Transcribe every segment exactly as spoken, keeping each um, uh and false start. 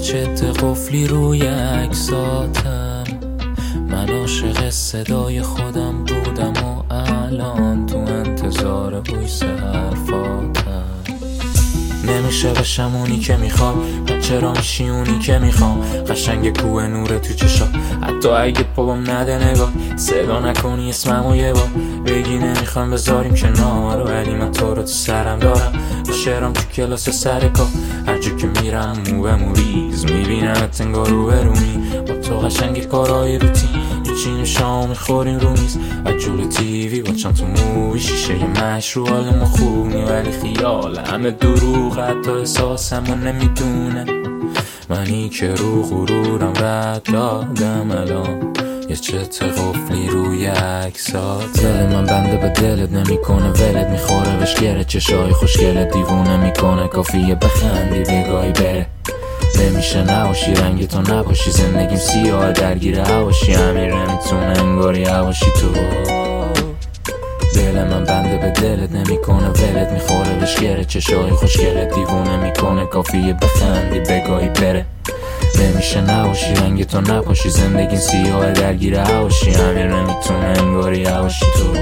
چت قفلی روی عکساتم. من عاشق صدای خودم بودم و الان تو انتظار بویس حرفاتم. نمیشه بشم اونی که میخوام، من چرا میشی اونی که میخوام؟ قشنگ کوه نوره تو چشا، حتی اگه بابام نده نگاه. صدا نکنی اسممو یه بار بگی نمیخوام بذاریم کنار، ولی من تو رو تو سرم دارم. شعرم تو کلاس سر کار، هر جا که میرم مو به مو ریز میبینم انگار رو برونی. با تو قشنگ کارهای روتین میچینیم شام میخوریم رو میز، و جلو تیوی با چند تا موی شیشه مشروب حال ما خوب نی، ولی خیال همه دروغ حتی احساسمو نمیدونه. منی که رو غرورم رد دادم الان یه چت قفلی روی عکسات. دل من بنده به دلت نمیکنه ولت، میخوره بهش گره چشای خوشگلت دیوونه میکنه. کافیه بخندی بگاهی بره، نمیشه نباشی رنگ تو نباشی. زندگیم سیاه درگیر هواشی، امیر نمیتونه انگاری هواشی تو. دل من بنده به دلت نمیکنه ولت، میخوره بهش گره چشای خوشگلت دیوونه میکنه. کافیه بخندی بگاهی بره، نمیشه نباشی رنگ تو نباشی. زندگی سیاه درگیر هواشی، امیر نمیتونه انگاری هواشی تو.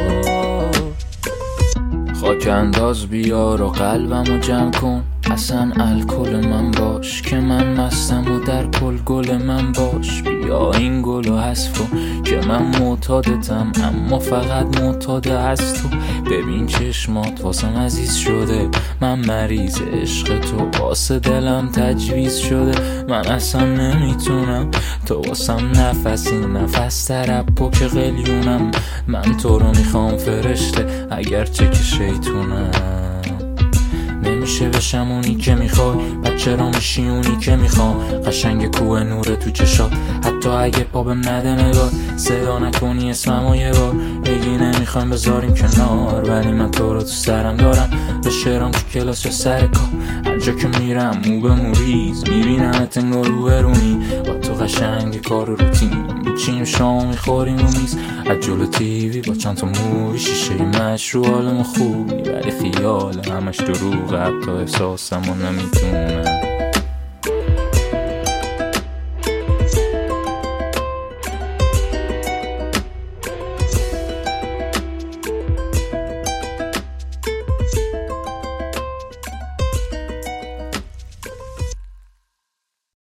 خاک انداز بیار و قلبمو جمع کن، اصلا الکل من باش که من مستم و در کل گل من باش. بیا این گلو حذف کن که من معتادتم، اما فقط معتاد از تو. ببین چشمات واسم عزیز شده، من مریض عشق تو، واسه دلم تجویز شده. من اصلا نمیتونم تو واسم نفسی نفس ترپو که قلیونم. من تو رو میخوام فرشته اگرچه که شیطونم. نمیشه بشم اونی که میخوای، بعد چرا میشی اونی که میخوام؟ قشنگ کوه نوره تو چشات، حتی اگه پابم نده نگاه. صدا نکنی اسممو یه بار بگی نمیخوایم بذاریم کنار، ولی من تو رو تو سرم دارم. به شعرم تو کلاس یا سر کار، هر جا که میرم مو به مو ریز میبینم انگار رو برونی. با تو قشنگ کار روتین میچینیم شام میخوریم رو میز، از جلو تیوی با چند تا موی شیشه مشروب حال ما خوبی، ولی خیال همش دروغ حتی احساسمو نمیتونم.